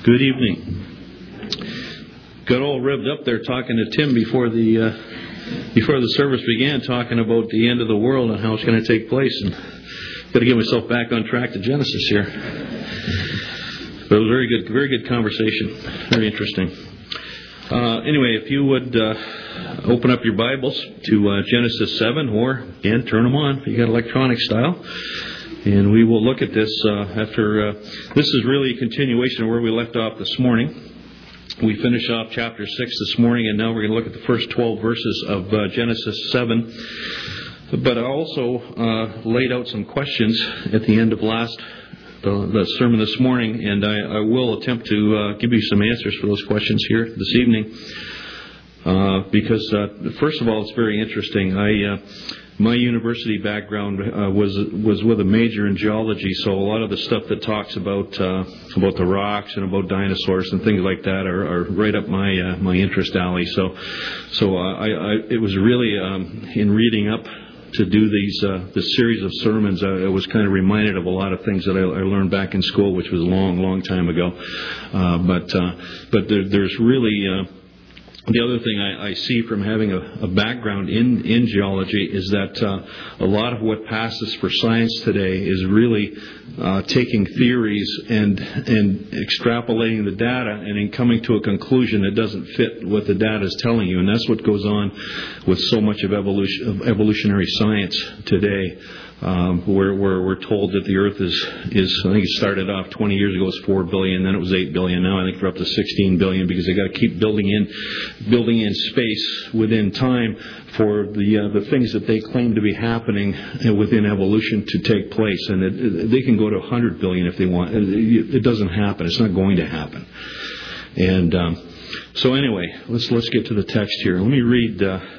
Good evening. Got all revved up there talking to Tim before the service began, talking about the end of the world and how it's going to take place, and got to get myself back on track to Genesis here. But it was very good conversation, very interesting. Anyway, if you would open up your Bibles to Genesis 7, or again, turn them on if you got electronic style. And we will look at this after... this is really a continuation of where we left off this morning. We finished off chapter 6 this morning, and now we're going to look at the first 12 verses of Genesis 7. But I also laid out some questions at the end of the sermon this morning, and I will attempt to give you some answers for those questions here this evening. Because, first of all, it's very interesting. My university background was with a major in geology, so a lot of the stuff that talks about the rocks and about dinosaurs and things like that are right up my interest alley. So it was really in reading up to do this series of sermons, I was kind of reminded of a lot of things that I learned back in school, which was a long time ago. But there's really... The other thing I see from having a background in geology is that a lot of what passes for science today is really taking theories and extrapolating the data and then coming to a conclusion that doesn't fit what the data is telling you. And that's what goes on with so much of evolutionary science today. Where we're told that the Earth is I think it started off 20 years ago as 4 billion, then it was 8 billion. Now I think we're up to 16 billion because they got to keep building in space within time for the things that they claim to be happening within evolution to take place. And they can go to 100 billion if they want. It doesn't happen. It's not going to happen. And so anyway, let's get to the text here. Let me read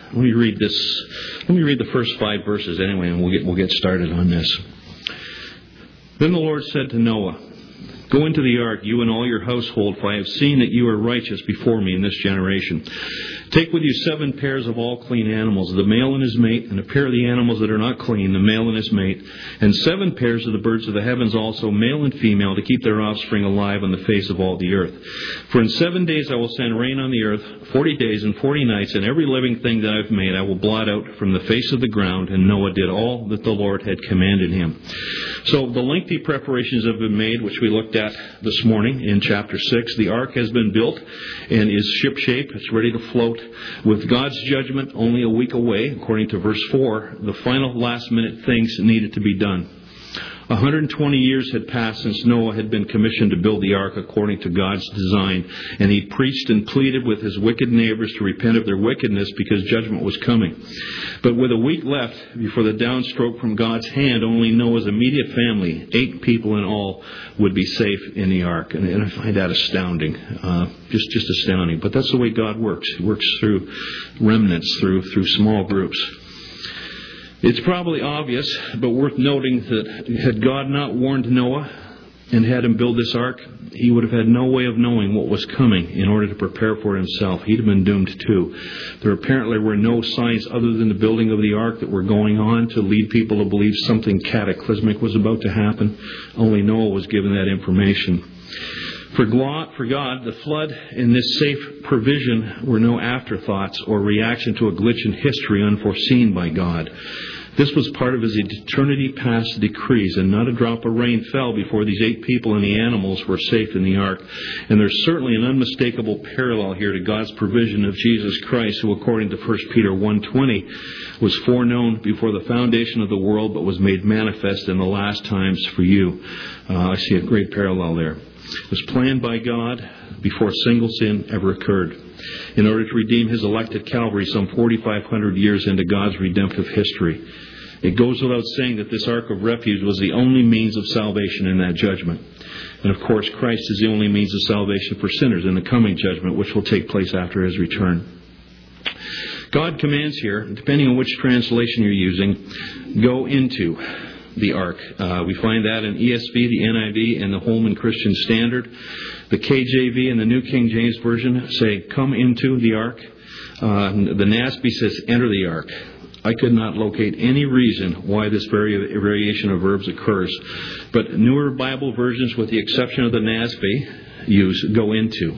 this. Let me read the first 5 verses anyway, and we'll get started on this. Then the Lord said to Noah, "Go into the ark, you and all your household, for I have seen that you are righteous before me in this generation. Take with you 7 pairs of all clean animals, the male and his mate, and a pair of the animals that are not clean, the male and his mate, and 7 pairs of the birds of the heavens also, male and female, to keep their offspring alive on the face of all the earth. For in 7 days I will send rain on the earth, 40 days and 40 nights, and every living thing that I've made I will blot out from the face of the ground." And Noah did all that the Lord had commanded him. So the lengthy preparations have been made, which we looked at this morning in chapter 6. The ark has been built and is shipshape. It's ready to float. With God's judgment only a week away, according to verse 4, the final last-minute things needed to be done. 120 years had passed since Noah had been commissioned to build the ark according to God's design, and he preached and pleaded with his wicked neighbors to repent of their wickedness because judgment was coming. But with a week left before the downstroke from God's hand, only Noah's immediate family, 8 people in all, would be safe in the ark. And I find that astounding, just astounding. But that's the way God works. He works through remnants, through small groups. It's probably obvious, but worth noting that had God not warned Noah and had him build this ark, he would have had no way of knowing what was coming in order to prepare for himself. He'd have been doomed too. There apparently were no signs other than the building of the ark that were going on to lead people to believe something cataclysmic was about to happen. Only Noah was given that information. For God, the flood and this safe provision were no afterthoughts or reaction to a glitch in history unforeseen by God. This was part of his eternity past decrees, and not a drop of rain fell before these 8 people and the animals were safe in the ark. And there's certainly an unmistakable parallel here to God's provision of Jesus Christ, who, according to 1 Peter 1:20, was foreknown before the foundation of the world, but was made manifest in the last times for you. I see a great parallel there. It was planned by God before a single sin ever occurred, in order to redeem his elect at Calvary some 4,500 years into God's redemptive history. It goes without saying that this ark of refuge was the only means of salvation in that judgment. And of course, Christ is the only means of salvation for sinners in the coming judgment, which will take place after his return. God commands here, depending on which translation you're using, go into the ark. We find that in ESV, the NIV, and the Holman Christian Standard. The KJV and the New King James Version say, come into the ark. The NASB says, enter the ark. I could not locate any reason why this variation of verbs occurs. But newer Bible versions, with the exception of the NASB, use go into.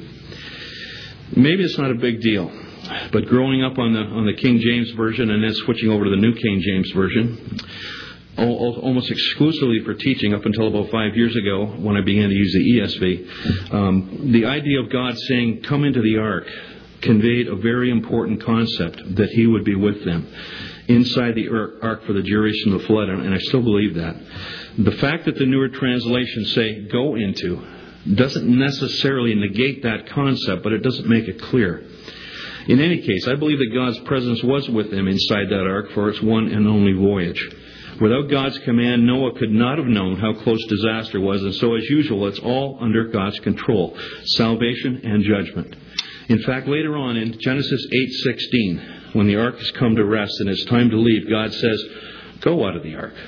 Maybe it's not a big deal, but growing up on the King James Version and then switching over to the New King James Version, almost exclusively for teaching up until about 5 years ago when I began to use the ESV, the idea of God saying, "Come into the ark," conveyed a very important concept, that He would be with them inside the ark for the duration of the flood, and I still believe that. The fact that the newer translations say "go into" doesn't necessarily negate that concept, but it doesn't make it clear. In any case, I believe that God's presence was with them inside that ark for its one and only voyage. Without God's command, Noah could not have known how close disaster was, and so as usual, it's all under God's control, salvation and judgment. In fact, later on in Genesis 8:16, when the ark has come to rest and it's time to leave, God says, "Go out of the ark."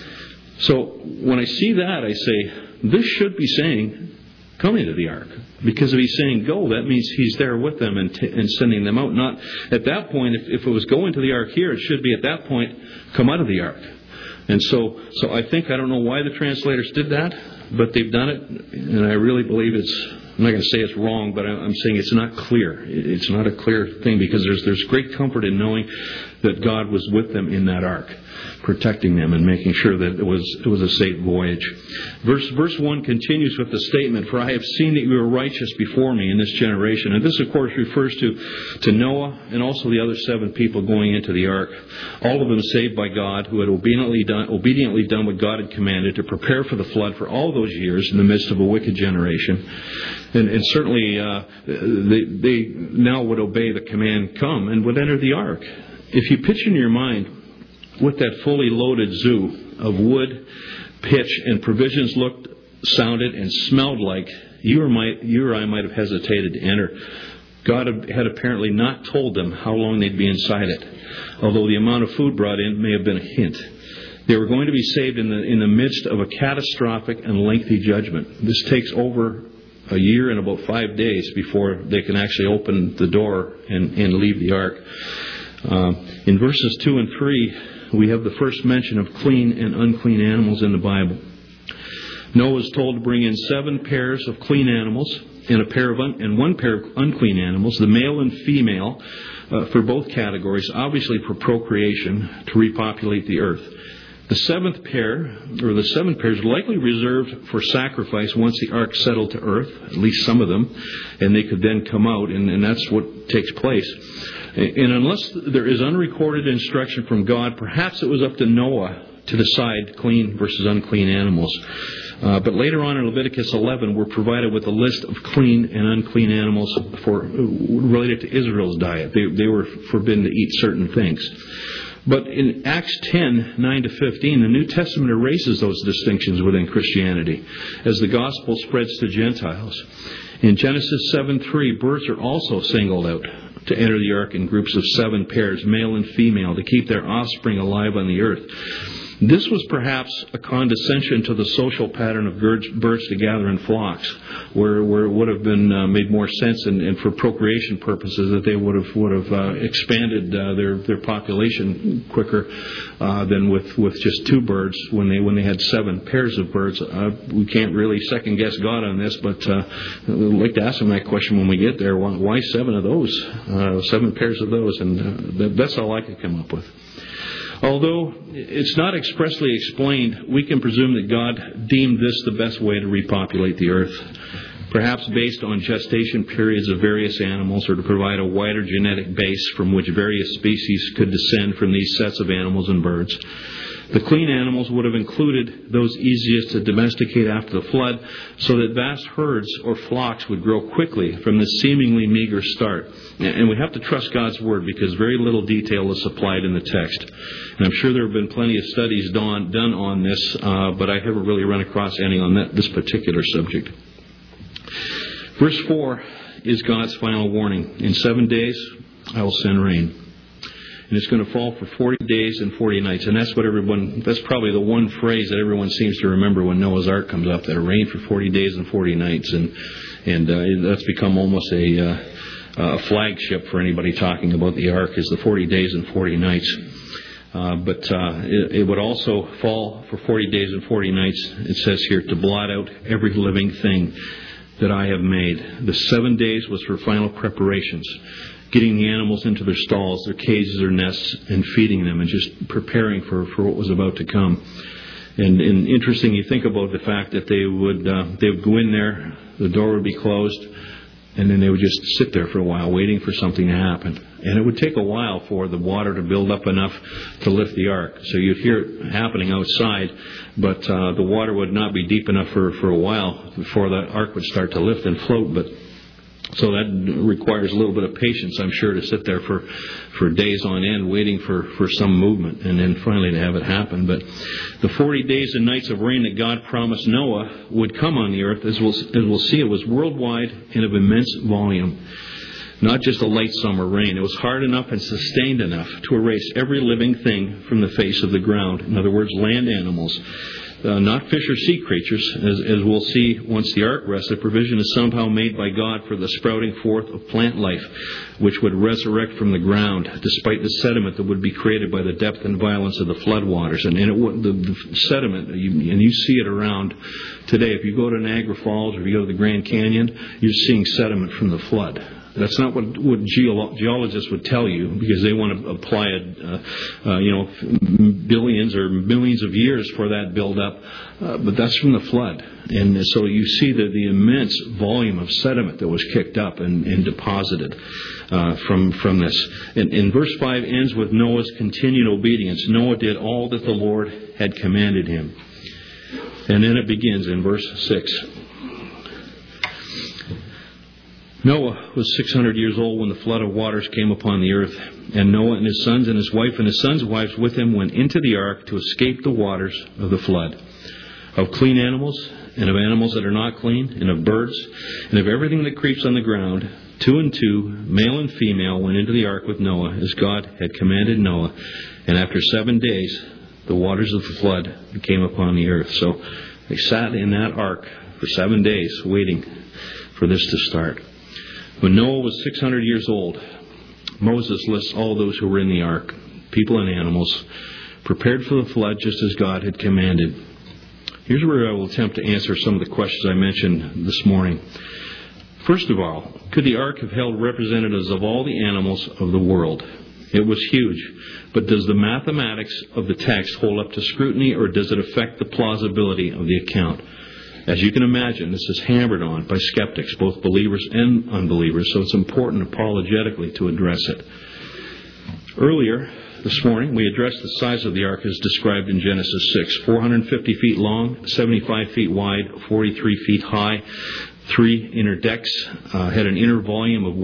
So when I see that, I say, this should be saying, "Come into the ark." Because if He's saying go, that means He's there with them and sending them out. Not at that point, if it was go into the ark here, it should be at that point, "Come out of the ark." And so I don't know why the translators did that, but they've done it, and I really believe I'm not going to say it's wrong, but I'm saying it's not clear. It's not a clear thing, because there's great comfort in knowing that God was with them in that ark, protecting them and making sure that it was a safe voyage. Verse 1 continues with the statement, "For I have seen that you are righteous before me in this generation." And this, of course, refers to Noah and also the other 7 people going into the ark. All of them saved by God, who had obediently done what God had commanded to prepare for the flood for all those years in the midst of a wicked generation. And certainly they now would obey the command, "Come," and would enter the ark. If you picture in your mind what that fully loaded zoo of wood, pitch, and provisions looked, sounded, and smelled like, you or I might have hesitated to enter. God had apparently not told them how long they'd be inside it, although the amount of food brought in may have been a hint. They were going to be saved in the midst of a catastrophic and lengthy judgment. This takes over a year and about 5 days before they can actually open the door and leave the ark. In verses 2 and 3, we have the first mention of clean and unclean animals in the Bible. Noah was told to bring in 7 pairs of clean animals and 1 pair of unclean animals, the male and female, for both categories, obviously for procreation, to repopulate the earth. The 7th pair, or the 7 pairs, likely reserved for sacrifice once the ark settled to earth, at least some of them, and they could then come out, and that's what takes place. And unless there is unrecorded instruction from God, perhaps it was up to Noah to decide clean versus unclean animals. But later on in Leviticus 11, we're provided with a list of clean and unclean animals related to Israel's diet. They were forbidden to eat certain things. But in Acts 10:9-15, the New Testament erases those distinctions within Christianity as the gospel spreads to Gentiles. In Genesis 7:3, birds are also singled out to enter the ark in groups of 7 pairs, male and female, to keep their offspring alive on the earth. This was perhaps a condescension to the social pattern of birds to gather in flocks, where it would have been made more sense, and for procreation purposes, that they would have expanded their population quicker than with just 2 birds when they had 7 pairs of birds. We can't really second guess God on this, but I'd like to ask Him that question when we get there. Why 7 of those? 7 pairs of those, and that's all I could come up with. Although it's not expressly explained, we can presume that God deemed this the best way to repopulate the earth, perhaps based on gestation periods of various animals, or to provide a wider genetic base from which various species could descend from these sets of animals and birds. The clean animals would have included those easiest to domesticate after the flood, so that vast herds or flocks would grow quickly from this seemingly meager start. And we have to trust God's Word, because very little detail is supplied in the text. And I'm sure there have been plenty of studies done on this, but I haven't really run across any on this particular subject. Verse 4 is God's final warning. In 7 days, I will send rain. And it's going to fall for 40 days and 40 nights. And that's probably the one phrase that everyone seems to remember when Noah's Ark comes up, that it rained for 40 days and 40 nights. And that's become almost a flagship for anybody talking about the Ark, is the 40 days and 40 nights. But it would also fall for 40 days and 40 nights, it says here, to blot out every living thing that I have made. The 7 days was for final preparations, getting the animals into their stalls, their cages, their nests, and feeding them, and just preparing for what was about to come. And interesting, you think about the fact that they would go in there, the door would be closed, and then they would just sit there for a while waiting for something to happen. And it would take a while for the water to build up enough to lift the ark. So you'd hear it happening outside, but the water would not be deep enough for a while before the ark would start to lift and float. But so that requires a little bit of patience, I'm sure, to sit there for days on end waiting for some movement and then finally to have it happen. But the 40 days and nights of rain that God promised Noah would come on the earth, as we'll see, it was worldwide and of immense volume. Not just a light summer rain. It was hard enough and sustained enough to erase every living thing from the face of the ground. In other words, land animals. Not fish or sea creatures, as we'll see once the ark rests. The provision is somehow made by God for the sprouting forth of plant life, which would resurrect from the ground, despite the sediment that would be created by the depth and violence of the floodwaters. And the sediment, and you see it around today. If you go to Niagara Falls or if you go to the Grand Canyon, you're seeing sediment from the flood. That's not what geologists would tell you, because they want to apply billions or millions of years for that buildup. But that's from the flood. And so you see the immense volume of sediment that was kicked up and deposited from this. And verse 5 ends with Noah's continued obedience. Noah did all that the Lord had commanded him. And then it begins in verse 6. Noah was 600 years old when the flood of waters came upon the earth, and Noah and his sons and his wife and his sons' wives with him went into the ark to escape the waters of the flood. Of clean animals, and of animals that are not clean, and of birds, and of everything that creeps on the ground, 2 and 2, male and female, went into the ark with Noah, as God had commanded Noah. And after 7 days, the waters of the flood came upon the earth. So they sat in that ark for 7 days, waiting for this to start. When Noah was 600 years old, Moses lists all those who were in the ark, people and animals, prepared for the flood just as God had commanded. Here's where I will attempt to answer some of the questions I mentioned this morning. First of all, could the ark have held representatives of all the animals of the world? It was huge, but does the mathematics of the text hold up to scrutiny, or does it affect the plausibility of the account? As you can imagine, this is hammered on by skeptics, both believers and unbelievers, so it's important apologetically to address it. Earlier this morning, we addressed the size of the ark as described in Genesis 6. 450 feet long, 75 feet wide, 43 feet high, 3 inner decks, had an inner volume of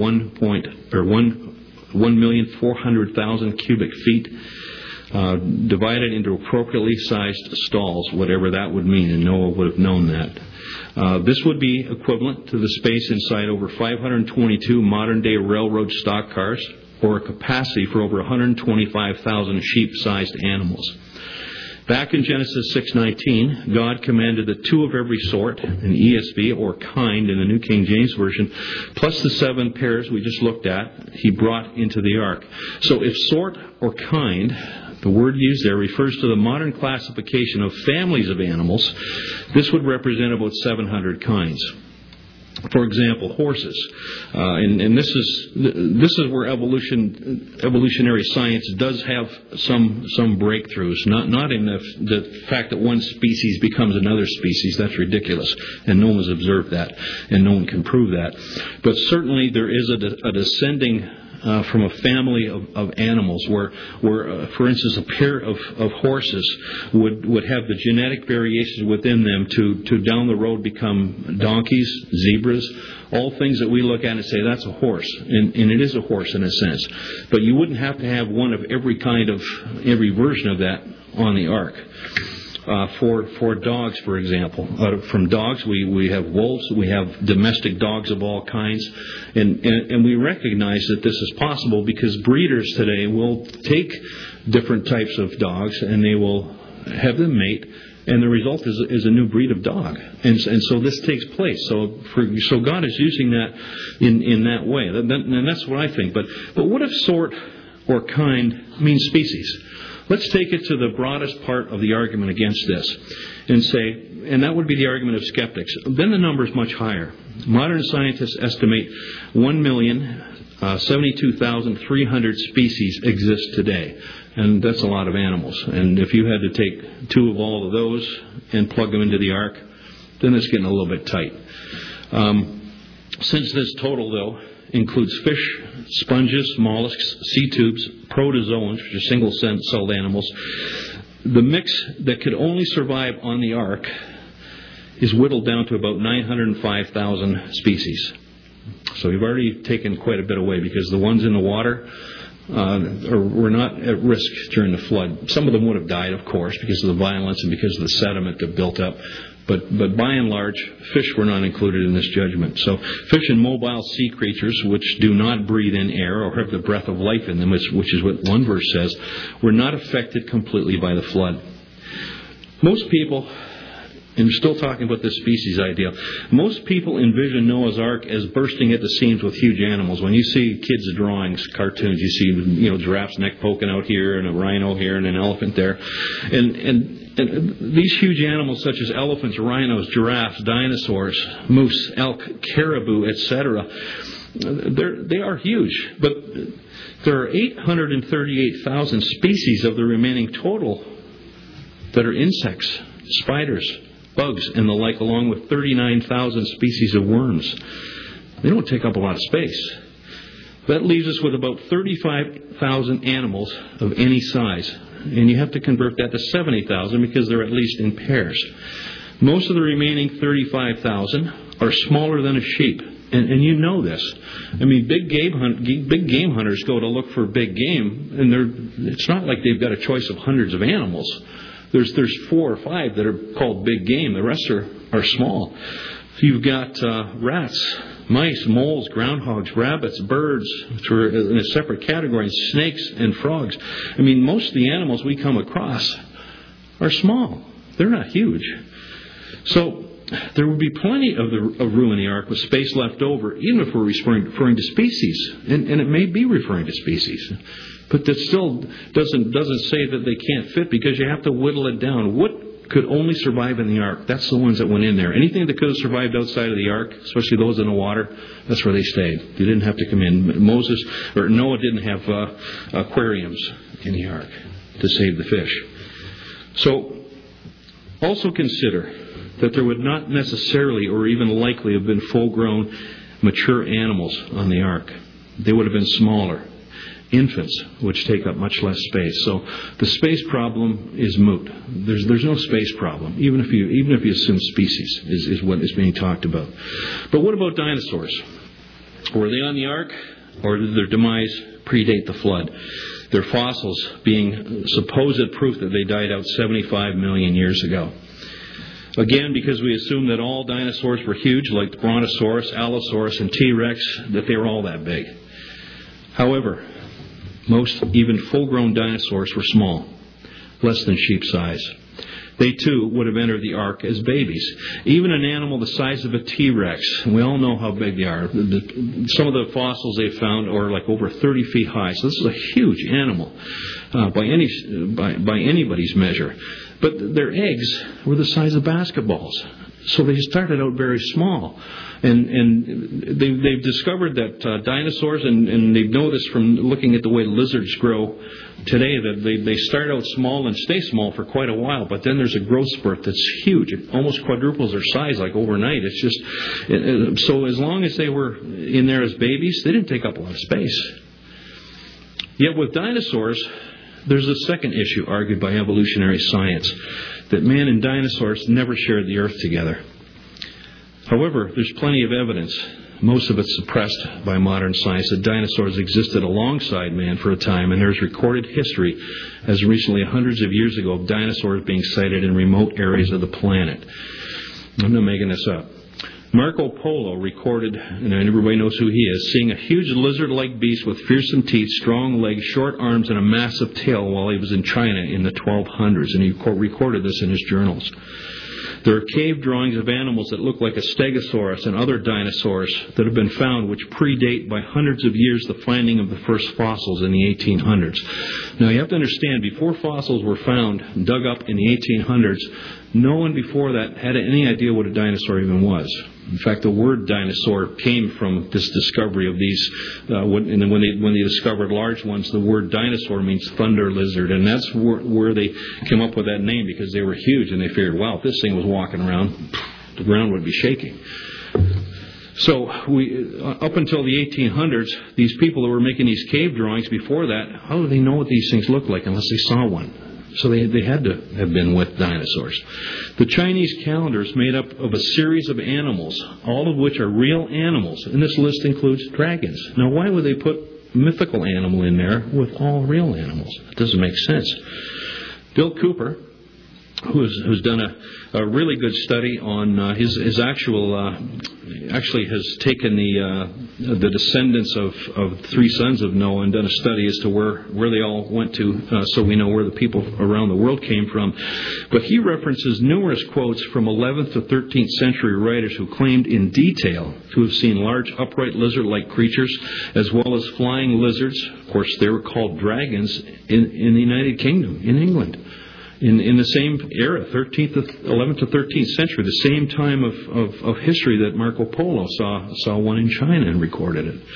1,400,000 cubic feet, divided into appropriately sized stalls, whatever that would mean, and Noah would have known that. This would be equivalent to the space inside over 522 modern-day railroad stock cars, or a capacity for over 125,000 sheep-sized animals. Back in Genesis 6:19, God commanded that 2 of every sort, an ESV or kind in the New King James Version, plus the 7 pairs we just looked at, He brought into the ark. So if sort or kind, the word used there refers to the modern classification of families of animals, this would represent about 700 kinds. For example, horses, and this is where evolutionary science does have some breakthroughs. Not in the fact that one species becomes another species. That's ridiculous, and no one has observed that, and no one can prove that. But certainly there is a descending from a family of animals where for instance, a pair of horses would have the genetic variations within them to down the road become donkeys, zebras, all things that we look at and say, that's a horse. And it is a horse in a sense. But you wouldn't have to have one of every version of that on the ark. For dogs, for example. From dogs, we have wolves, we have domestic dogs of all kinds, and we recognize that this is possible because breeders today will take different types of dogs and they will have them mate, and the result is a new breed of dog. And so this takes place. So God is using that in that way, and that's what I think. But what if sort or kind means species? Let's take it to the broadest part of the argument against this and say, and that would be the argument of skeptics. Then the number is much higher. Modern scientists estimate 1,072,300 species exist today. And that's a lot of animals. And if you had to take 2 of all of those and plug them into the ark, then it's getting a little bit tight. Since this total, though, includes fish, sponges, mollusks, sea tubes, protozoans, which are single-celled animals, the mix that could only survive on the ark is whittled down to about 905,000 species. So we've already taken quite a bit away because the ones in the water were not at risk during the flood. Some of them would have died, of course, because of the violence and because of the sediment that built up. But by and large, fish were not included in this judgment. So fish and mobile sea creatures, which do not breathe in air or have the breath of life in them, which is what one verse says, were not affected completely by the flood. Most people, and we're still talking about this species idea, most people envision Noah's Ark as bursting at the seams with huge animals. When you see kids' drawings, cartoons, you see giraffe's neck poking out here and a rhino here and an elephant there. And these huge animals such as elephants, rhinos, giraffes, dinosaurs, moose, elk, caribou, etc., they are huge. But there are 838,000 species of the remaining total that are insects, spiders, bugs, and the like, along with 39,000 species of worms. They don't take up a lot of space. That leaves us with about 35,000 animals of any size. And you have to convert that to 70,000 because they're at least in pairs. Most of the remaining 35,000 are smaller than a sheep. And you know this. I mean, big game hunters go to look for big game, and it's not like they've got a choice of hundreds of animals. There's 4 or 5 that are called big game. The rest are small. You've got rats, mice, moles, groundhogs, rabbits, birds, which are in a separate category, snakes and frogs. I mean, most of the animals we come across are small. They're not huge. So there would be plenty of room in the ark with space left over, even if we're referring to species. And it may be referring to species. But that still doesn't say that they can't fit, because you have to whittle it down. What could only survive in the ark? That's the ones that went in there. Anything that could have survived outside of the ark, especially those in the water, that's where they stayed. They didn't have to come in. Noah didn't have aquariums in the ark to save the fish. So also consider that there would not necessarily or even likely have been full-grown, mature animals on the ark. They would have been smaller. Infants, which take up much less space. So the space problem is moot. There's no space problem, even if you assume species is what is being talked about. But what about dinosaurs? Were they on the ark, or did their demise predate the flood? Their fossils being supposed proof that they died out 75 million years ago. Again, because we assume that all dinosaurs were huge, like the Brontosaurus, Allosaurus, and T-Rex, that they were all that big. However, most, even full-grown dinosaurs, were small, less than sheep size. They, too, would have entered the ark as babies. Even an animal the size of a T-Rex, we all know how big they are. Some of the fossils they found are like over 30 feet high. So this is a huge animal by anybody's measure. But their eggs were the size of basketballs. So they started out very small. And they've discovered that dinosaurs, and they've noticed from looking at the way lizards grow today, that they start out small and stay small for quite a while, but then there's a growth spurt that's huge. It almost quadruples their size like overnight. It's just, so as long as they were in there as babies, they didn't take up a lot of space. Yet with dinosaurs, there's a second issue argued by evolutionary science, that man and dinosaurs never shared the earth together. However, there's plenty of evidence, most of it suppressed by modern science, that dinosaurs existed alongside man for a time, and there's recorded history as recently hundreds of years ago of dinosaurs being sighted in remote areas of the planet. I'm not making this up. Marco Polo recorded, and everybody knows who he is, seeing a huge lizard-like beast with fearsome teeth, strong legs, short arms, and a massive tail while he was in China in the 1200s, and he recorded this in his journals. There are cave drawings of animals that look like a stegosaurus and other dinosaurs that have been found, which predate by hundreds of years the finding of the first fossils in the 1800s. Now, you have to understand, before fossils were found and dug up in the 1800s, no one before that had any idea what a dinosaur even was. In fact, the word dinosaur came from this discovery of these. When they discovered large ones, the word dinosaur means thunder lizard, and that's where they came up with that name, because they were huge, and they figured, wow, if this thing was walking around, the ground would be shaking. So up until the 1800s, these people that were making these cave drawings before that, how do they know what these things look like unless they saw one? So they had to have been with dinosaurs. The Chinese calendar is made up of a series of animals, all of which are real animals. And this list includes dragons. Now, why would they put mythical animal in there with all real animals? It doesn't make sense. Bill Cooper, who's done a really good study on his actually has taken the descendants of three sons of Noah and done a study as to where they all went to, so we know where the people around the world came from. But he references numerous quotes from 11th to 13th century writers who claimed in detail to have seen large upright lizard-like creatures as well as flying lizards. Of course, they were called dragons in the United Kingdom, in England. In the same era, 11th to 13th century, the same time of history that Marco Polo saw one in China and recorded it.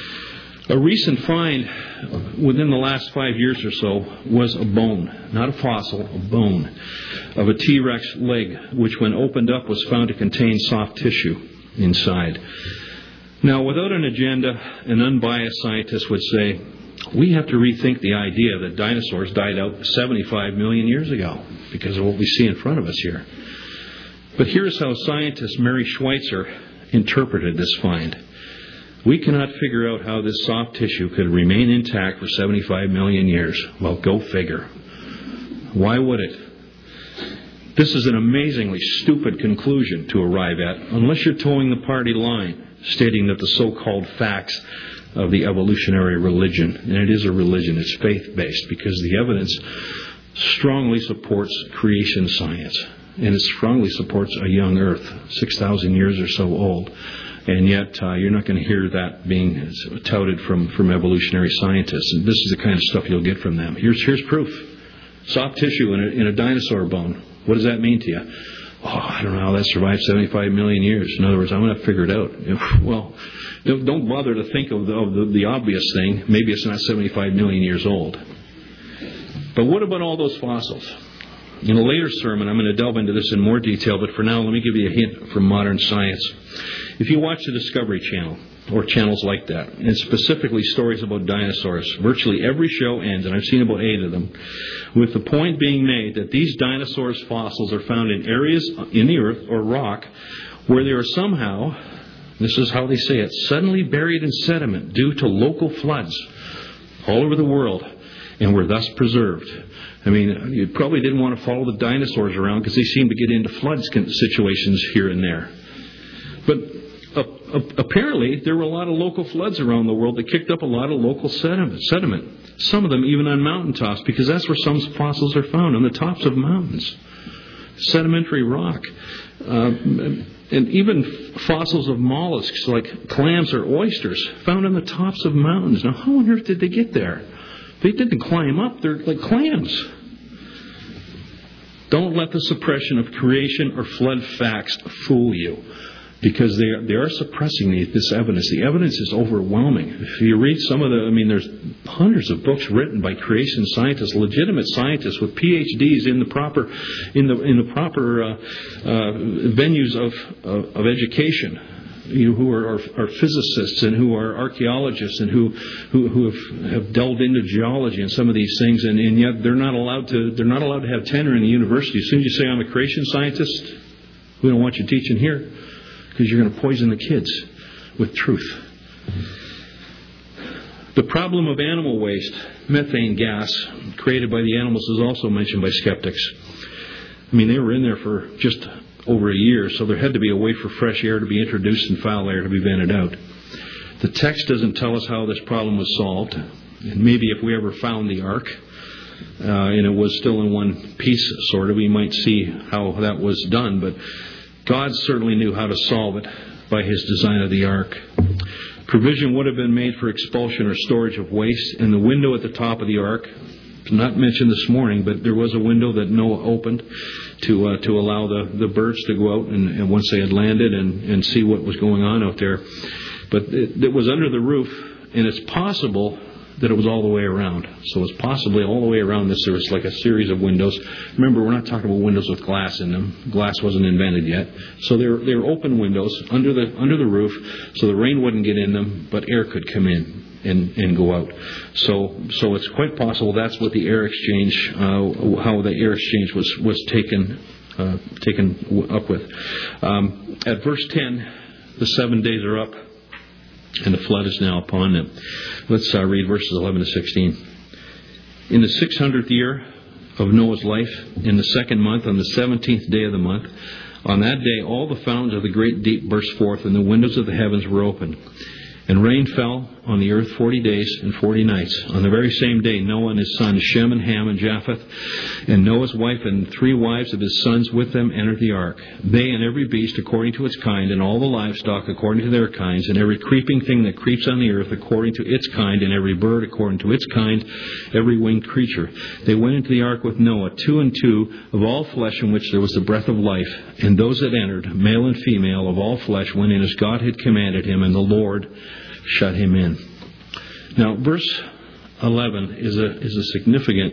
A recent find within the last 5 years or so was a bone, not a fossil, a bone of a T-Rex leg, which when opened up was found to contain soft tissue inside. Now, without an agenda, an unbiased scientist would say, we have to rethink the idea that dinosaurs died out 75 million years ago because of what we see in front of us here. But here's how scientist Mary Schweitzer interpreted this find. We cannot figure out how this soft tissue could remain intact for 75 million years. Well, go figure. Why would it? This is an amazingly stupid conclusion to arrive at, unless you're towing the party line, stating that the so-called facts of the evolutionary religion, and it is a religion, it's faith-based, because the evidence strongly supports creation science, and it strongly supports a young Earth, 6,000 years or so old, and yet you're not going to hear that being touted from evolutionary scientists, and this is the kind of stuff you'll get from them. Here's proof. Soft tissue in a dinosaur bone. What does that mean to you? Oh, I don't know how that survived 75 million years. In other words, I'm going to figure it out. Well, don't bother to think of the obvious thing. Maybe it's not 75 million years old. But what about all those fossils? In a later sermon, I'm going to delve into this in more detail, but for now, let me give you a hint from modern science. If you watch the Discovery Channel, or channels like that, and specifically stories about dinosaurs, virtually every show ends, and I've seen about 8 of them, with the point being made that these dinosaurs' fossils are found in areas in the earth or rock where they are somehow, this is how they say it, suddenly buried in sediment due to local floods all over the world, and were thus preserved. I mean, you probably didn't want to follow the dinosaurs around because they seem to get into flood situations here and there. But apparently, there were a lot of local floods around the world that kicked up a lot of local sediment. Some of them even on mountaintops, because that's where some fossils are found, on the tops of mountains. Sedimentary rock. And even fossils of mollusks like clams or oysters found on the tops of mountains. Now, how on earth did they get there? They didn't climb up. They're like clams. Don't let the suppression of creation or flood facts fool you, because they are suppressing this evidence. The evidence is overwhelming. If you read some of there's hundreds of books written by creation scientists, legitimate scientists with PhDs in the proper venues of education, who are physicists and who are archaeologists and who have delved into geology and some of these things, and yet they're not allowed to have tenure in the university. As soon as you say I'm a creation scientist, we don't want you teaching here, because you're going to poison the kids with truth. The problem of animal waste, methane gas, created by the animals, is also mentioned by skeptics. I mean, they were in there for just over a year, so there had to be a way for fresh air to be introduced and foul air to be vented out. The text doesn't tell us how this problem was solved, and maybe if we ever found the ark, and it was still in one piece, sort of. We might see how that was done, but God certainly knew how to solve it by His design of the ark. Provision would have been made for expulsion or storage of waste, and the window at the top of the ark, not mentioned this morning, but there was a window that Noah opened to allow the birds to go out and once they had landed and see what was going on out there. But it was under the roof, and it's possible that it was all the way around. So it's possibly all the way around this. There was like a series of windows. Remember, we're not talking about windows with glass in them. Glass wasn't invented yet. So they're open windows under the roof, so the rain wouldn't get in them, but air could come in and go out. So it's quite possible that's what the air exchange, how the air exchange was taken up with. At verse 10, the 7 days are up, and the flood is now upon them. Let's read verses 11 to 16. In the 600th year of Noah's life, in the second month, on the 17th day of the month, on that day all the fountains of the great deep burst forth, and the windows of the heavens were opened. And rain fell on the earth 40 days and 40 nights. On the very same day, Noah and his sons Shem and Ham and Japheth, and Noah's wife and 3 wives of his sons with them entered the ark. They and every beast according to its kind, and all the livestock according to their kinds, and every creeping thing that creeps on the earth according to its kind, and every bird according to its kind, every winged creature. They went into the ark with Noah, 2 and 2, of all flesh in which there was the breath of life. And those that entered, male and female, of all flesh, went in as God had commanded him, and the Lord shut him in. Now, verse 11 is a significant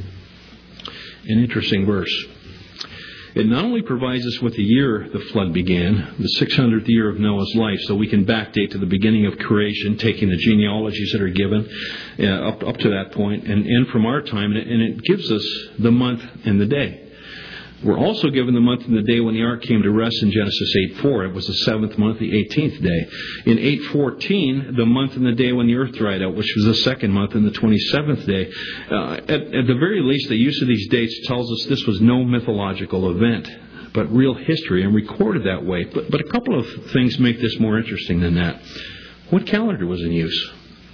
and interesting verse. It not only provides us with the year the flood began, the 600th year of Noah's life, so we can backdate to the beginning of creation, taking the genealogies that are given up to that point, and from our time, and it gives us the month and the day. We're also given the month and the day when the ark came to rest in Genesis 8:4. It was the 7th month, the 18th day. In 8:14, the month and the day when the earth dried out, which was the 2nd month and the 27th day. At the very least, the use of these dates tells us this was no mythological event, but real history, and recorded that way. But a couple of things make this more interesting than that. What calendar was in use?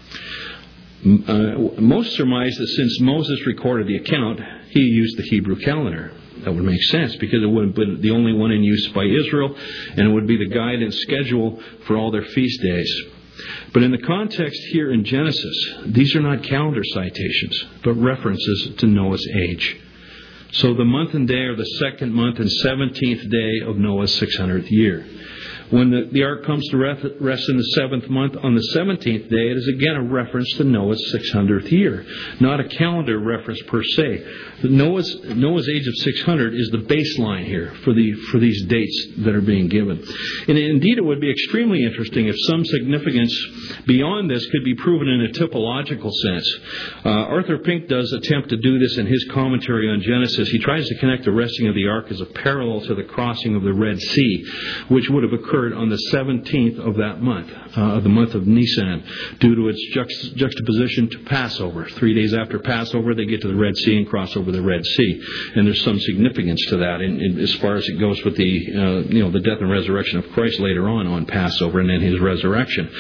Most surmise that since Moses recorded the account, he used the Hebrew calendar. That would make sense, because it would have been the only one in use by Israel, and it would be the guide and schedule for all their feast days. But in the context here in Genesis, these are not calendar citations, but references to Noah's age. So the month and day are the 2nd month and 17th day of Noah's 600th year. When the ark comes to rest in the 7th month, on the 17th day, it is again a reference to Noah's 600th year, not a calendar reference per se. Noah's age of 600 is the baseline here for these dates that are being given. And indeed, it would be extremely interesting if some significance beyond this could be proven in a typological sense. Arthur Pink does attempt to do this in his commentary on Genesis. He tries to connect the resting of the ark as a parallel to the crossing of the Red Sea, which would have occurred on the 17th of that month, the month of Nisan, due to its juxtaposition to Passover. 3 days after Passover, they get to the Red Sea and cross over the Red Sea, and there's some significance to that, in as far as it goes with the death and resurrection of Christ later on Passover, and then His resurrection.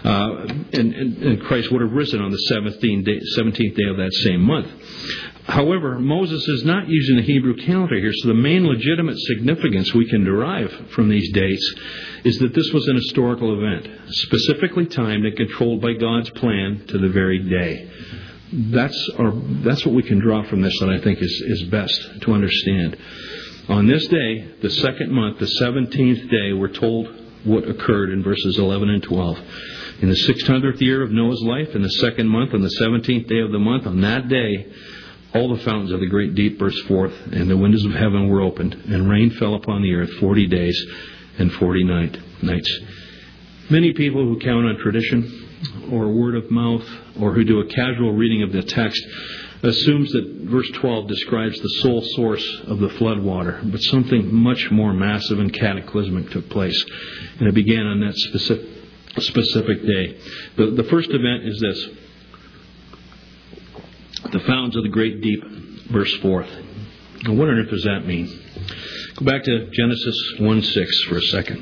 And Christ would have risen on the 17th day of that same month. However, Moses is not using the Hebrew calendar here, so the main legitimate significance we can derive from these dates is that this was an historical event, specifically timed and controlled by God's plan to the very day. That's what we can draw from this, that I think is best to understand. On this day, the 2nd month, the 17th day, we're told what occurred in verses 11 and 12. In the 600th year of Noah's life, in the 2nd month, on the 17th day of the month, on that day, all the fountains of the great deep burst forth, and the windows of heaven were opened, and rain fell upon the earth 40 days and 40 nights. Many people who count on tradition or word of mouth, or who do a casual reading of the text, assumes that verse 12 describes the sole source of the flood water, but something much more massive and cataclysmic took place, and it began on that specific day. The first event is this. The fountains of the great deep burst forth. Now, what on earth does that mean? Go back to Genesis 1:6 for a second.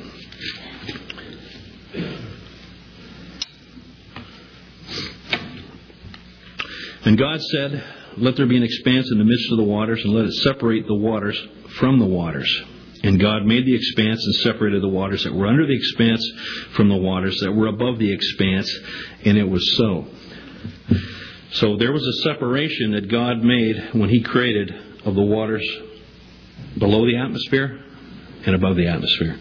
And God said, let there be an expanse in the midst of the waters, and let it separate the waters from the waters. And God made the expanse and separated the waters that were under the expanse from the waters that were above the expanse, and it was so. So there was a separation that God made when He created of the waters below the atmosphere and above the atmosphere.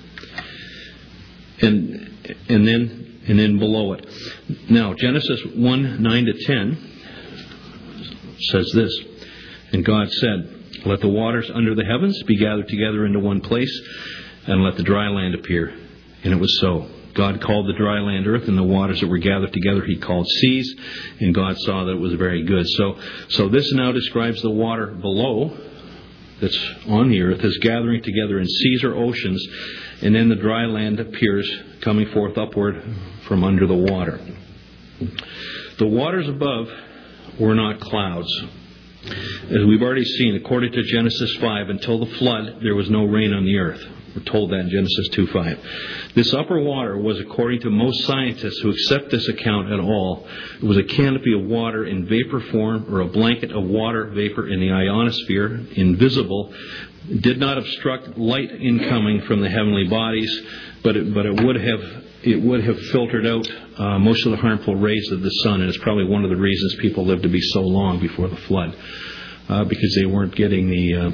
And then below it. Now, Genesis 1:9-10 says this, and God said, "Let the waters under the heavens be gathered together into one place, and let the dry land appear." And it was so. God called the dry land earth, and the waters that were gathered together He called seas, and God saw that it was very good. So this now describes the water below that's on the earth as gathering together in seas or oceans, and then the dry land appears coming forth upward from under the water. The waters above were not clouds. As we've already seen, according to Genesis 5, until the flood, there was no rain on the earth. We're told that in Genesis 2:5. This upper water was, according to most scientists who accept this account at all, it was a canopy of water in vapor form, or a blanket of water vapor in the ionosphere, invisible, did not obstruct light incoming from the heavenly bodies, but it would have filtered out most of the harmful rays of the sun, and it's probably one of the reasons people lived to be so long before the flood, because they weren't getting the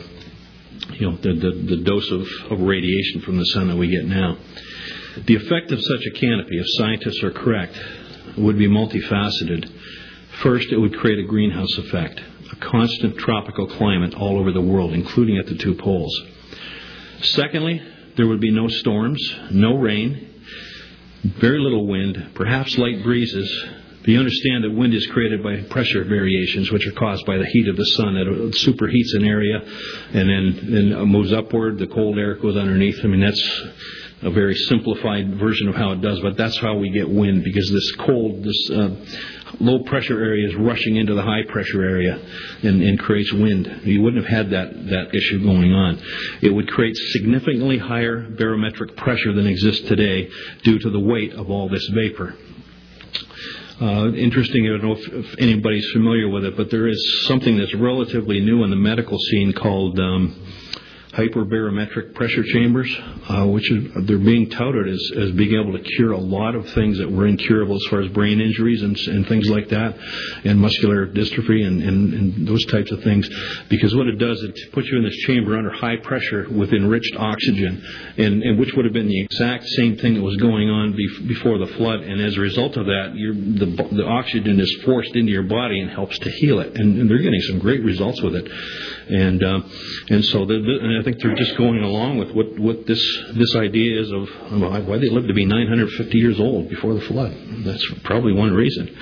dose of radiation from the sun that we get now. The effect of such a canopy, if scientists are correct, would be multifaceted. First, it would create a greenhouse effect, a constant tropical climate all over the world, including at the two poles. Secondly, there would be no storms, no rain, very little wind, perhaps light breezes. But you understand that wind is created by pressure variations, which are caused by the heat of the sun. It superheats an area and then moves upward. The cold air goes underneath. I mean, that's a very simplified version of how it does, but that's how we get wind, because this low pressure area is rushing into the high pressure area and creates wind. You wouldn't have had that issue going on. It would create significantly higher barometric pressure than exists today due to the weight of all this vapor. Interesting, I don't know if anybody's familiar with it, but there is something that's relatively new in the medical scene called hyperbarometric pressure chambers, which they're being touted as being able to cure a lot of things that were incurable as far as brain injuries and things like that, and muscular dystrophy and those types of things. Because what it does, it puts you in this chamber under high pressure with enriched oxygen, and which would have been the exact same thing that was going on before the flood. And as a result of that, the oxygen is forced into your body and helps to heal it. And they're getting some great results with it. And so I think they're just going along with what this idea is of why they lived to be 950 years old before the flood. That's probably one reason.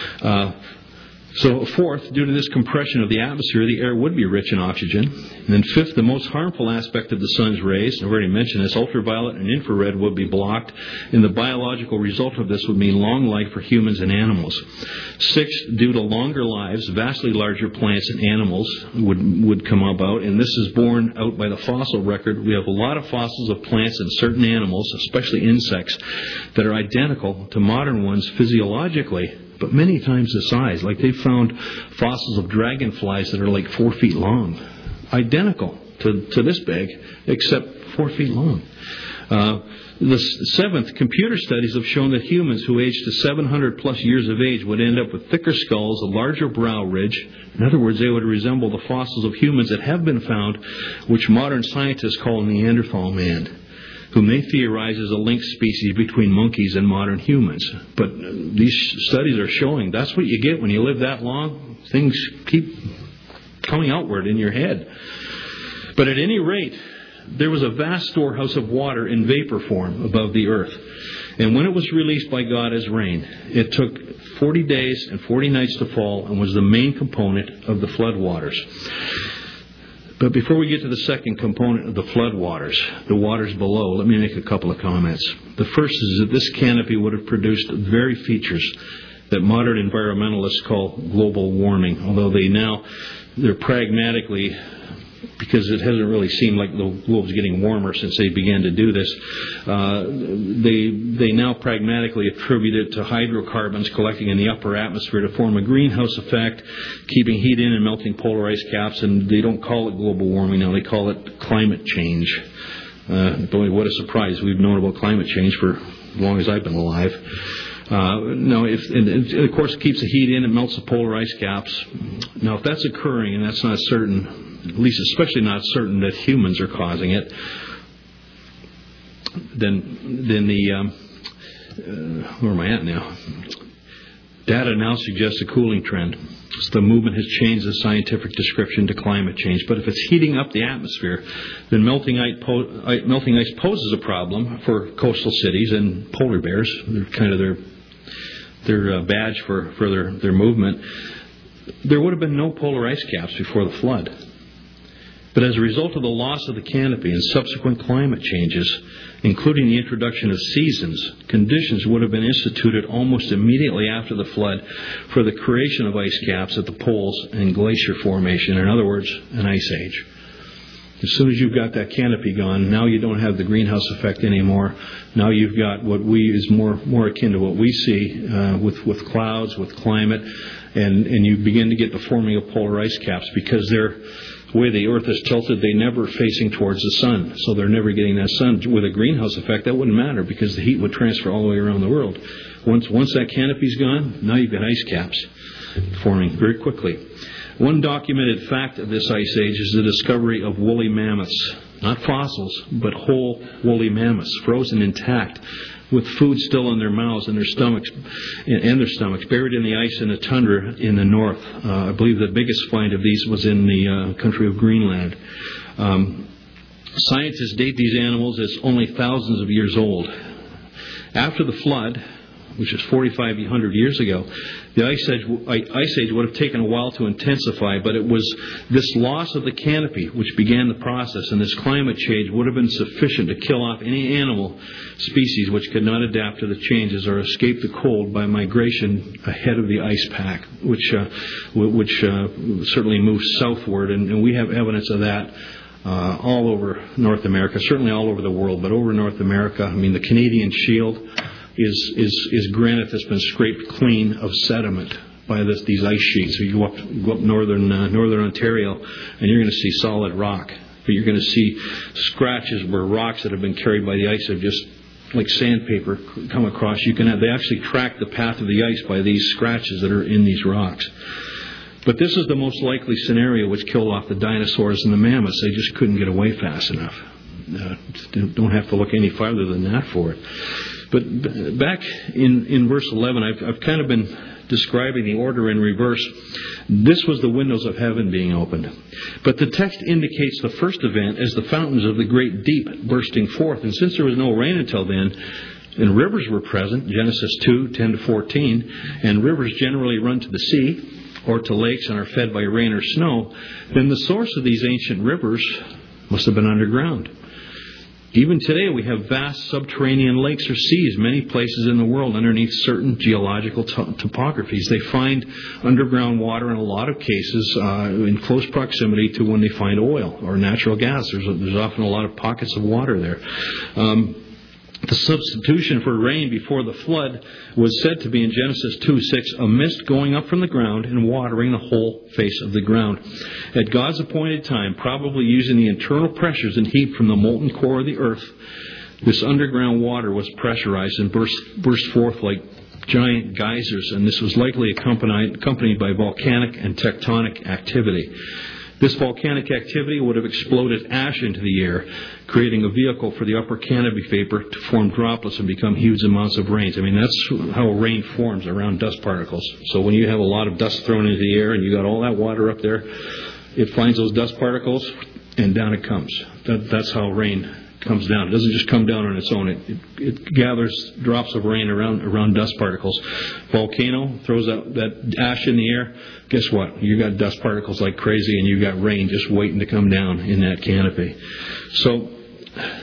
So fourth, due to this compression of the atmosphere, the air would be rich in oxygen. And then fifth, the most harmful aspect of the sun's rays, I've already mentioned this, ultraviolet and infrared would be blocked, and the biological result of this would mean long life for humans and animals. Sixth, due to longer lives, vastly larger plants and animals would come about, and this is borne out by the fossil record. We have a lot of fossils of plants and certain animals, especially insects, that are identical to modern ones physiologically, but many times the size. Like they found fossils of dragonflies that are like 4 feet long. Identical to this big, except 4 feet long. The seventh, computer studies have shown that humans who aged to 700 plus years of age would end up with thicker skulls, a larger brow ridge. In other words, they would resemble the fossils of humans that have been found, which modern scientists call Neanderthal man, whom they theorize is a linked species between monkeys and modern humans. But these studies are showing that's what you get when you live that long. Things keep coming outward in your head. But at any rate, there was a vast storehouse of water in vapor form above the earth. And when it was released by God as rain, it took 40 days and 40 nights to fall and was the main component of the flood waters. But before we get to the second component of the flood waters, the waters below, let me make a couple of comments. The first is that this canopy would have produced the very features that modern environmentalists call global warming, although they're pragmatically because it hasn't really seemed like the globe's getting warmer since they began to do this. They now pragmatically attribute it to hydrocarbons collecting in the upper atmosphere to form a greenhouse effect, keeping heat in and melting polar ice caps, and they don't call it global warming now, they call it climate change. Boy, what a surprise. We've known about climate change for as long as I've been alive. Of course, it keeps the heat in, it melts the polar ice caps. Now, if that's occurring, and that's not certain, at least especially not certain that humans are causing it, then the where am I at now? Data now suggests a cooling trend. So the movement has changed the scientific description to climate change. But if it's heating up the atmosphere, then melting ice poses a problem for coastal cities and polar bears. They're kind of their badge for their movement. There would have been no polar ice caps before the flood. But as a result of the loss of the canopy and subsequent climate changes, including the introduction of seasons, conditions would have been instituted almost immediately after the flood for the creation of ice caps at the poles and glacier formation. In other words, an ice age. As soon as you've got that canopy gone, now you don't have the greenhouse effect anymore. Now you've got what is more akin to what we see with clouds, with climate, and you begin to get the forming of polar ice caps because the way the Earth is tilted, they're never facing towards the sun, so they're never getting that sun. With a greenhouse effect, that wouldn't matter because the heat would transfer all the way around the world. Once that canopy's gone, now you've got ice caps forming very quickly. One documented fact of this ice age is the discovery of woolly mammoths. Not fossils, but whole woolly mammoths, frozen intact, with food still in their mouths and their stomachs, buried in the ice in the tundra in the north. I believe the biggest find of these was in the country of Greenland. Scientists date these animals as only thousands of years old. After the flood, which is 4,500 years ago, the ice age would have taken a while to intensify, but it was this loss of the canopy which began the process, and this climate change would have been sufficient to kill off any animal species which could not adapt to the changes or escape the cold by migration ahead of the ice pack, which certainly moves southward, and we have evidence of that all over North America, certainly all over the world, but over North America. I mean, the Canadian Shield is granite that's been scraped clean of sediment by these ice sheets. So you go up northern Ontario, and you're going to see solid rock. But you're going to see scratches where rocks that have been carried by the ice have just, like sandpaper, come across. They actually track the path of the ice by these scratches that are in these rocks. But this is the most likely scenario which killed off the dinosaurs and the mammoths. They just couldn't get away fast enough. Don't have to look any farther than that for it. But back in verse 11, I've kind of been describing the order in reverse. This was the windows of heaven being opened. But the text indicates the first event as the fountains of the great deep bursting forth. And since there was no rain until then, and rivers were present, Genesis 2:10-14, and rivers generally run to the sea or to lakes and are fed by rain or snow, then the source of these ancient rivers must have been underground. Even today, we have vast subterranean lakes or seas, many places in the world, underneath certain geological topographies. They find underground water in a lot of cases in close proximity to when they find oil or natural gas. There's often a lot of pockets of water there. The substitution for rain before the flood was said to be in Genesis 2:6, a mist going up from the ground and watering the whole face of the ground. At God's appointed time, probably using the internal pressures and heat from the molten core of the earth, this underground water was pressurized and burst forth like giant geysers, and this was likely accompanied by volcanic and tectonic activity. This volcanic activity would have exploded ash into the air, creating a vehicle for the upper canopy vapor to form droplets and become huge amounts of rain. I mean, that's how rain forms around dust particles. So when you have a lot of dust thrown into the air and you got all that water up there, it finds those dust particles and down it comes. That's how rain comes down. It doesn't just come down on its own. It gathers drops of rain around dust particles. Volcano throws out that ash in the air. Guess what? You got dust particles like crazy, and you got rain just waiting to come down in that canopy. So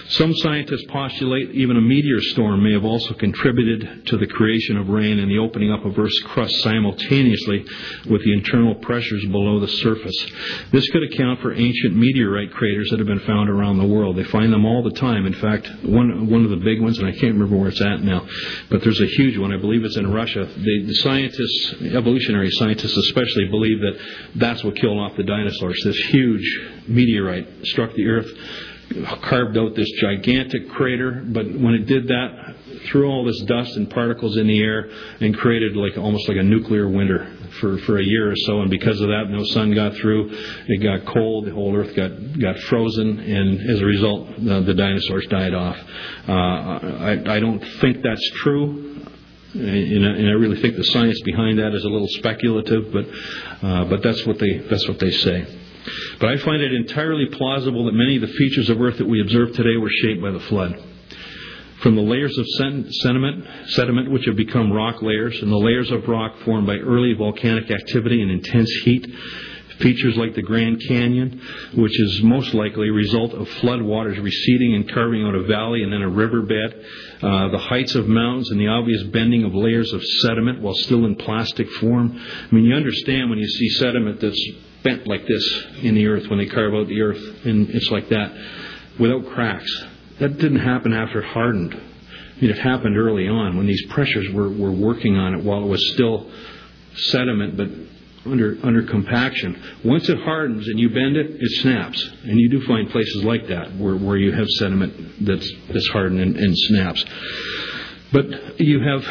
Some scientists postulate even a meteor storm may have also contributed to the creation of rain and the opening up of Earth's crust simultaneously with the internal pressures below the surface. This could account for ancient meteorite craters that have been found around the world. They find them all the time. In fact, one of the big ones, and I can't remember where it's at now, but there's a huge one. I believe it's in Russia. The scientists, evolutionary scientists especially, believe that that's what killed off the dinosaurs. This huge meteorite struck the Earth, carved out this gigantic crater, but when it did that, threw all this dust and particles in the air and created almost like a nuclear winter for a year or so. And because of that, no sun got through. It got cold. The whole Earth got frozen, and as a result, the dinosaurs died off. I don't think that's true. And I really think the science behind that is a little speculative, but that's what they say. But I find it entirely plausible that many of the features of Earth that we observe today were shaped by the flood. From the layers of sediment which have become rock layers, and the layers of rock formed by early volcanic activity and intense heat, features like the Grand Canyon, which is most likely a result of flood waters receding and carving out a valley and then a riverbed, the heights of mountains and the obvious bending of layers of sediment while still in plastic form. I mean, you understand when you see sediment that's bent like this in the earth, when they carve out the earth, and it's like that, without cracks. That didn't happen after it hardened. I mean, it happened early on when these pressures were working on it while it was still sediment, but under compaction. Once it hardens and you bend it, it snaps. And you do find places like that where you have sediment that's hardened and snaps. But you have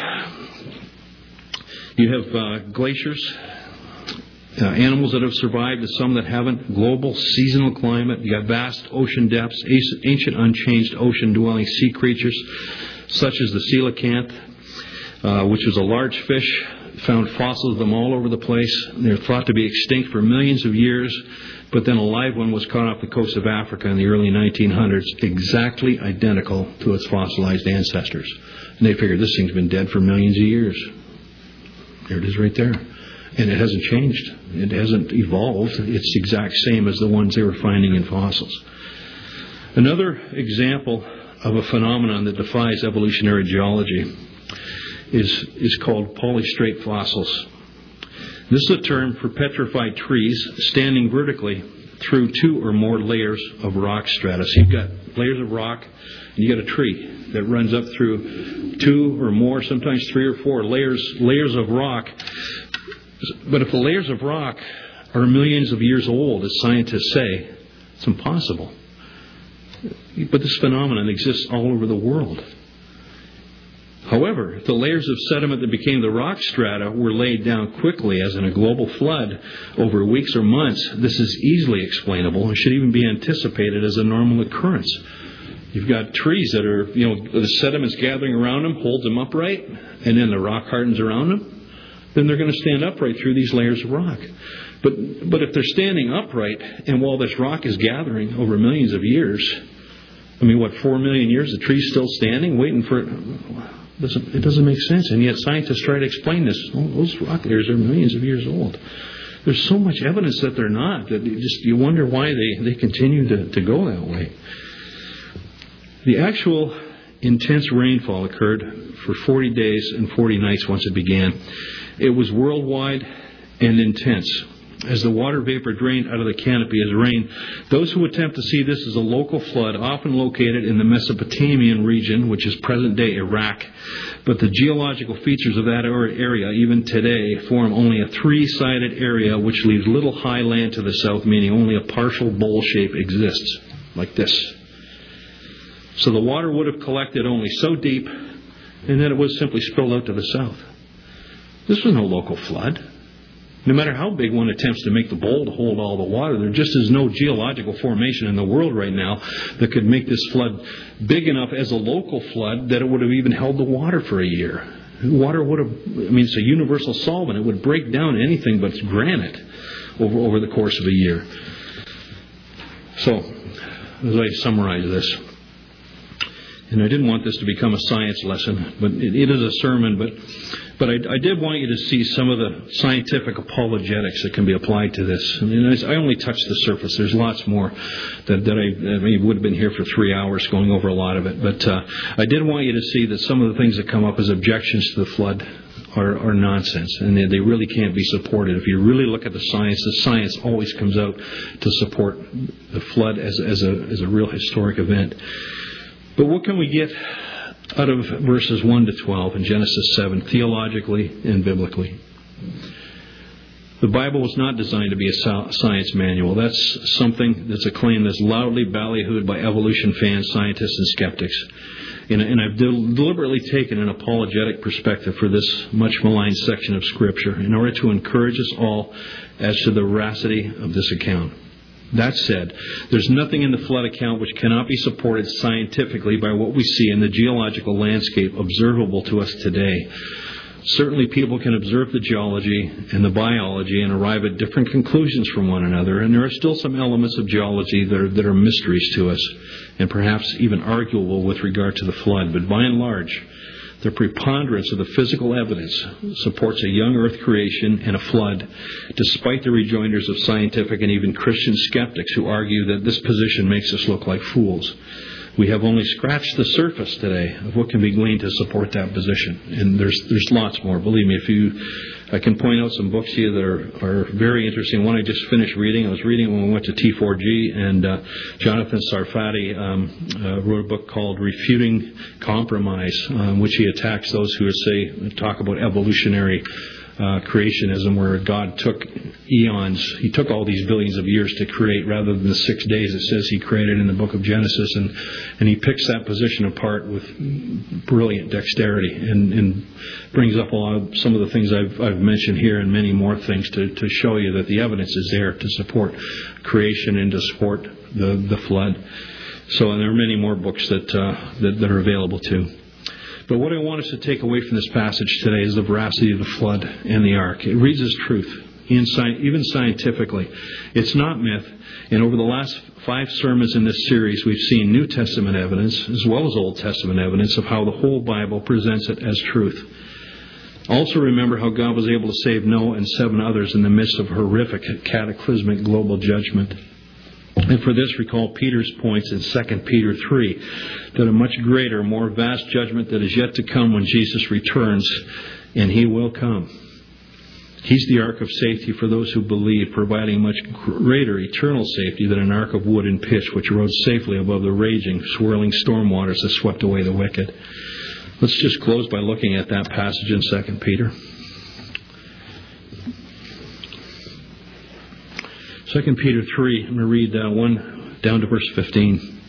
glaciers, animals that have survived and some that haven't, global seasonal climate. You got vast ocean depths, ancient unchanged ocean-dwelling sea creatures, such as the coelacanth, which is a large fish. Found fossils of them all over the place. They're thought to be extinct for millions of years, but then a live one was caught off the coast of Africa in the early 1900s, exactly identical to its fossilized ancestors. And they figured this thing's been dead for millions of years. There it is right there. And it hasn't changed. It hasn't evolved. It's the exact same as the ones they were finding in fossils. Another example of a phenomenon that defies evolutionary geology is called polystrate fossils. This is a term for petrified trees standing vertically through two or more layers of rock strata. So you've got layers of rock, and you got a tree that runs up through two or more, sometimes three or four layers of rock. But if the layers of rock are millions of years old, as scientists say, it's impossible. But this phenomenon exists all over the world. However, if the layers of sediment that became the rock strata were laid down quickly, as in a global flood, over weeks or months, this is easily explainable and should even be anticipated as a normal occurrence. You've got trees that are, the sediment's gathering around them, holds them upright, and then the rock hardens around them. Then they're going to stand upright through these layers of rock. But if they're standing upright, and while this rock is gathering over millions of years, 4 million years, the tree's still standing, waiting for it. It doesn't make sense. And yet scientists try to explain this. Those rock layers are millions of years old. There's so much evidence that they're not, that you wonder why they continue to go that way. The actual intense rainfall occurred for 40 days and 40 nights once it began. It was worldwide and intense. As the water vapor drained out of the canopy as rain, those who attempt to see this as a local flood often located in the Mesopotamian region, which is present-day Iraq. But the geological features of that area, even today, form only a three-sided area which leaves little high land to the south, meaning only a partial bowl shape exists, like this. So the water would have collected only so deep, and then it was simply spilled out to the south. This was no local flood. No matter how big one attempts to make the bowl to hold all the water, there just is no geological formation in the world right now that could make this flood big enough as a local flood that it would have even held the water for a year. Water would have, it's a universal solvent. It would break down anything but granite over the course of a year. So, as I summarize this, and I didn't want this to become a science lesson, but it is a sermon, but But I did want you to see some of the scientific apologetics that can be applied to this. I mean, I only touched the surface. There's lots more that would have been here for 3 hours going over a lot of it. But I did want you to see that some of the things that come up as objections to the flood are nonsense, and they really can't be supported. If you really look at the science always comes out to support the flood as a real historic event. But what can we get out of verses 1 to 12 in Genesis 7, theologically and biblically? The Bible was not designed to be a science manual. That's a claim that's loudly ballyhooed by evolution fans, scientists, and skeptics. And I've deliberately taken an apologetic perspective for this much maligned section of Scripture in order to encourage us all as to the veracity of this account. That said, there's nothing in the flood account which cannot be supported scientifically by what we see in the geological landscape observable to us today. Certainly people can observe the geology and the biology and arrive at different conclusions from one another, and there are still some elements of geology that are mysteries to us, and perhaps even arguable with regard to the flood. But by and large, the preponderance of the physical evidence supports a young earth creation and a flood, despite the rejoinders of scientific and even Christian skeptics who argue that this position makes us look like fools. We have only scratched the surface today of what can be gleaned to support that position. And there's lots more. Believe me, I can point out some books here that are very interesting. One I just finished reading. I was reading when we went to T4G, and Jonathan Sarfati wrote a book called Refuting Compromise, which he attacks those who talk about evolutionary creationism, where God took eons. He took all these billions of years to create rather than the 6 days it says He created in the book of Genesis. And he picks that position apart with brilliant dexterity and brings up some of the things I've mentioned here and many more things to show you that the evidence is there to support creation and to support the flood. So, and there are many more books that are available too. But what I want us to take away from this passage today is the veracity of the flood and the ark. It reads as truth, even scientifically. It's not myth. And over the last 5 sermons in this series, we've seen New Testament evidence as well as Old Testament evidence of how the whole Bible presents it as truth. Also remember how God was able to save Noah and 7 others in the midst of horrific, cataclysmic global judgment. And for this, recall Peter's points in 2 Peter 3, that a much greater, more vast judgment that is yet to come when Jesus returns, and He will come. He's the ark of safety for those who believe, providing much greater eternal safety than an ark of wood and pitch, which rode safely above the raging, swirling storm waters that swept away the wicked. Let's just close by looking at that passage in 2 Peter. 2 Peter 3, I'm going to read 1 down to verse 15.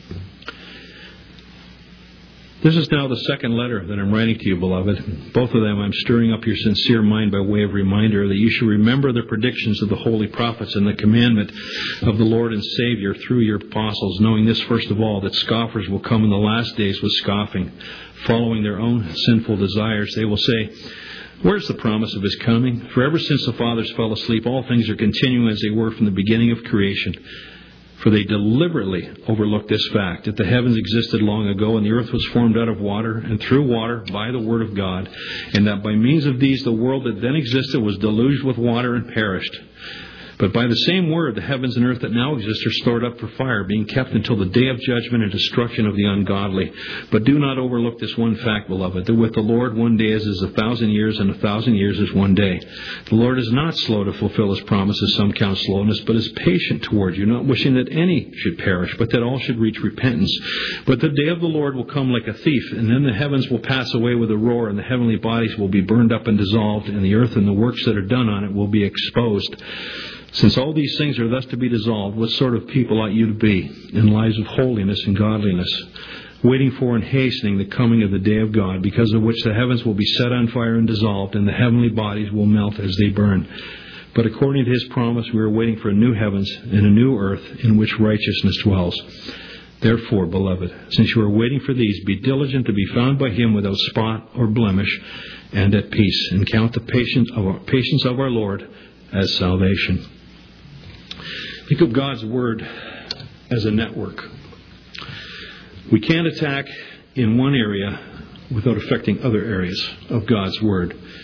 This is now the second letter that I'm writing to you, beloved. Both of them I'm stirring up your sincere mind by way of reminder that you should remember the predictions of the holy prophets and the commandment of the Lord and Savior through your apostles, knowing this first of all, that scoffers will come in the last days with scoffing, following their own sinful desires. They will say, "Where's the promise of His coming? For ever since the fathers fell asleep, all things are continuing as they were from the beginning of creation. For they deliberately overlooked this fact, that the heavens existed long ago, and the earth was formed out of water, and through water by the word of God, and that by means of these the world that then existed was deluged with water and perished. But by the same word, the heavens and earth that now exist are stored up for fire, being kept until the day of judgment and destruction of the ungodly. But do not overlook this one fact, beloved, that with the Lord 1 day is 1,000 years, and 1,000 years is 1 day. The Lord is not slow to fulfill His promises, some count slowness, but is patient toward you, not wishing that any should perish, but that all should reach repentance. But the day of the Lord will come like a thief, and then the heavens will pass away with a roar, and the heavenly bodies will be burned up and dissolved, and the earth and the works that are done on it will be exposed. Since all these things are thus to be dissolved, what sort of people ought you to be in lives of holiness and godliness, waiting for and hastening the coming of the day of God, because of which the heavens will be set on fire and dissolved, and the heavenly bodies will melt as they burn. But according to His promise, we are waiting for a new heavens and a new earth in which righteousness dwells. Therefore, beloved, since you are waiting for these, be diligent to be found by Him without spot or blemish and at peace, and count the patience of our Lord as salvation. Think of God's Word as a network. We can't attack in one area without affecting other areas of God's Word.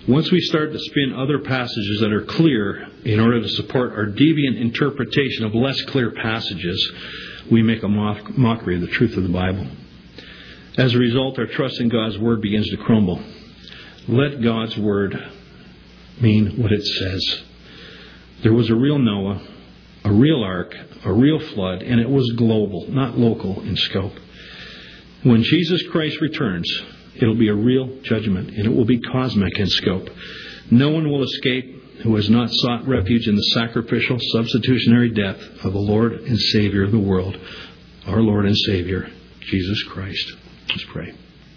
Once we start to spin other passages that are clear in order to support our deviant interpretation of less clear passages, we make a mockery of the truth of the Bible. As a result, our trust in God's Word begins to crumble. Let God's Word mean what it says. There was a real Noah, a real ark, a real flood, and it was global, not local in scope. When Jesus Christ returns, it'll be a real judgment, and it will be cosmic in scope. No one will escape who has not sought refuge in the sacrificial, substitutionary death of the Lord and Savior of the world, our Lord and Savior, Jesus Christ. Let's pray.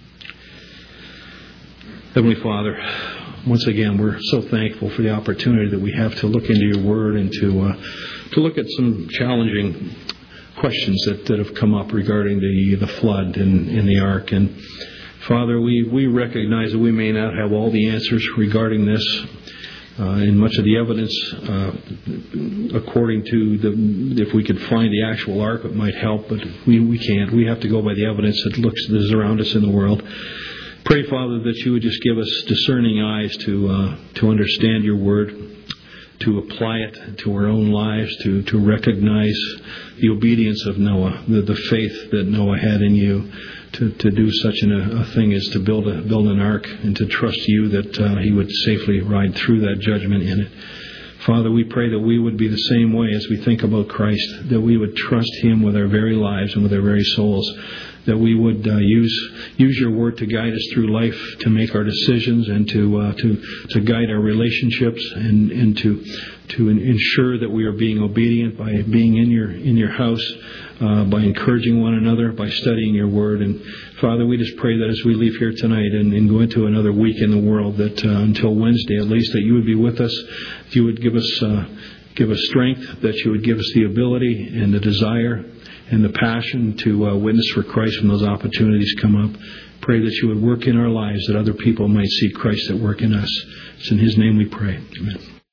Heavenly Father, once again, we're so thankful for the opportunity that we have to look into your Word and to look at some challenging questions that have come up regarding the flood and the ark. And Father, we recognize that we may not have all the answers regarding this. And much of the evidence, according to if we could find the actual ark, it might help, but we can't. We have to go by the evidence that is around us in the world. Pray, Father, that you would just give us discerning eyes to understand your Word, to apply it to our own lives, to recognize the obedience of Noah, the faith that Noah had in you, to do such a thing as to build an ark and to trust you that he would safely ride through that judgment in it. Father, we pray that we would be the same way as we think about Christ, that we would trust him with our very lives and with our very souls, that we would use your Word to guide us through life, to make our decisions and to guide our relationships and to ensure that we are being obedient by being in your house, by encouraging one another, by studying your Word. And Father, we just pray that as we leave here tonight and go into another week in the world, that until Wednesday at least, that you would be with us, that you would give us strength, that you would give us the ability and the desire and the passion to witness for Christ when those opportunities come up. Pray that you would work in our lives, that other people might see Christ at work in us. It's in his name we pray. Amen.